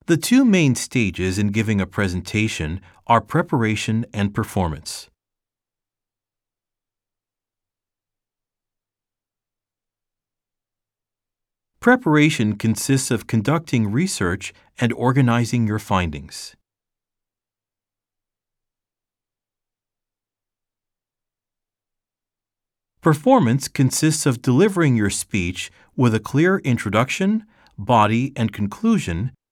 The two main stages in giving a presentation are preparation and performance. Preparation consists of conducting research and organizing your findings. Performance consists of delivering your speech with a clear introduction, body, and conclusion